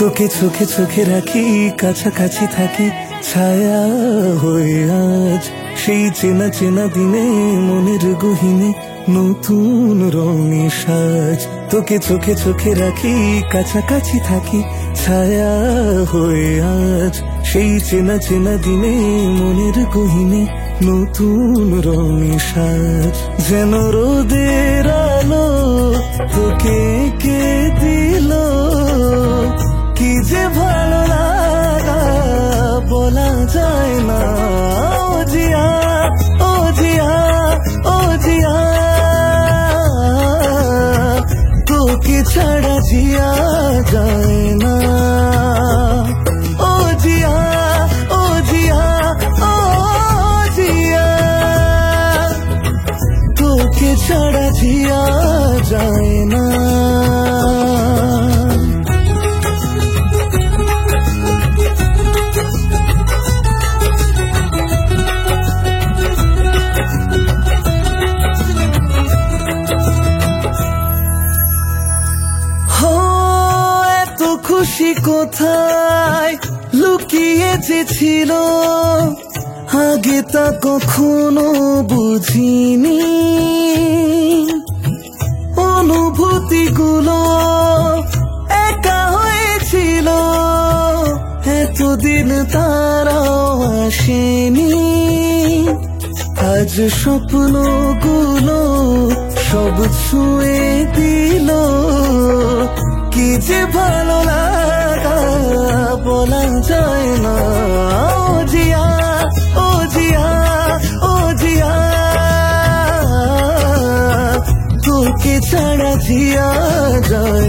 তোকে চোখে চোখে রাখি, কাছাকাছি থাকি ছায়া হয়ে আজ। সেই চেনা চেনা দিনে মনের গহীনে নতুন রঙে সাজ। তোকে চোখে চোখে রাখি, কাছাকাছি থাকি ছায়া হয়ে আজ। সেই চেনা চেনা দিনে মনের গহীনে নতুন রঙে সাজ। যেন রোদের আলো তোকে কে দিল, কি যে ভালো লাগা বলা যায় না। ও জিয়া, ও জিয়া, ও জিয়া, তোকে ছাড়া জিয়া যায় না। ও জিয়া, ও জিয়া, ও জিয়া, তোকে ছাড়া জিয়া যায় না। খুশি কোথায় লুকিয়ে যে ছিল, আগে তা কখনো বুঝিনি। অনুভূতিগুলো একা হয়েছিল, এতদিন তারাও আসেনি। আজ স্বপ্নগুলো সব ছুঁয়ে দিল, কি যে ভালো লাগা বলা যায় না। ও জিয়া, ও জিয়া, ও জিয়া, তোকে ছাড়া জিয়া যায়